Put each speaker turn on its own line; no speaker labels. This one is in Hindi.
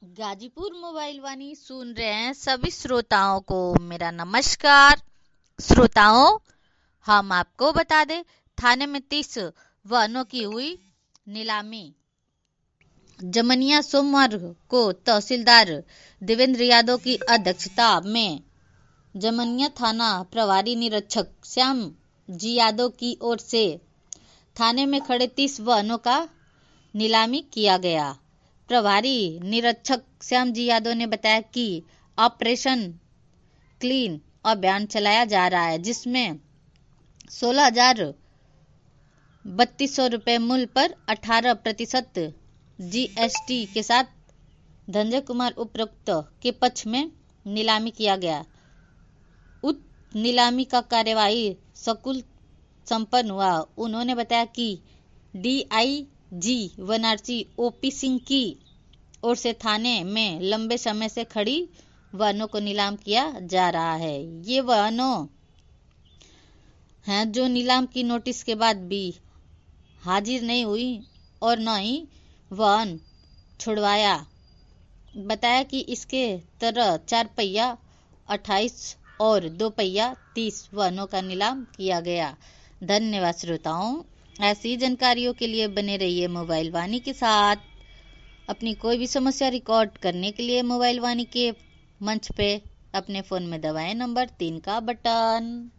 गाजीपुर मोबाइल वाणी सुन रहे हैं सभी श्रोताओं को मेरा नमस्कार। श्रोताओं, हम आपको बता दें, थाने में 30 वाहनों की हुई नीलामी। जमनिया सोमवार को तहसीलदार देवेंद्र यादव की अध्यक्षता में जमनिया थाना प्रभारी निरीक्षक श्याम जी यादव की ओर से थाने में खड़े 30 वाहनों का नीलामी किया गया। प्रभारी निरीक्षक श्याम जी यादव ने बताया कि ऑपरेशन क्लीन अभियान चलाया जा रहा है, जिसमें 16,3200 रुपये मूल्य पर 18% GST के साथ धनंजय कुमार उपरोक्त के पक्ष में नीलामी किया गया। उक्त नीलामी का कार्यवाही सकुल संपन्न हुआ। उन्होंने बताया कि DIG वाराणसी OP सिंह की ओर से थाने में लंबे समय से खड़ी वाहनों को नीलाम किया जा रहा है। ये वाहनों हैं जो नीलाम की नोटिस के बाद भी हाजिर नहीं हुई और न ही वाहन छुड़वाया। बताया कि इसके तरह 4 पहिया 28 और 2 पहिया 30 वाहनों का नीलाम किया गया। धन्यवाद श्रोताओं। ऐसी जानकारियों के लिए बने रहिए मोबाइल वाणी के साथ। अपनी कोई भी समस्या रिकॉर्ड करने के लिए मोबाइल वाणी के मंच पे अपने फोन में दबाएं नंबर 3 का बटन।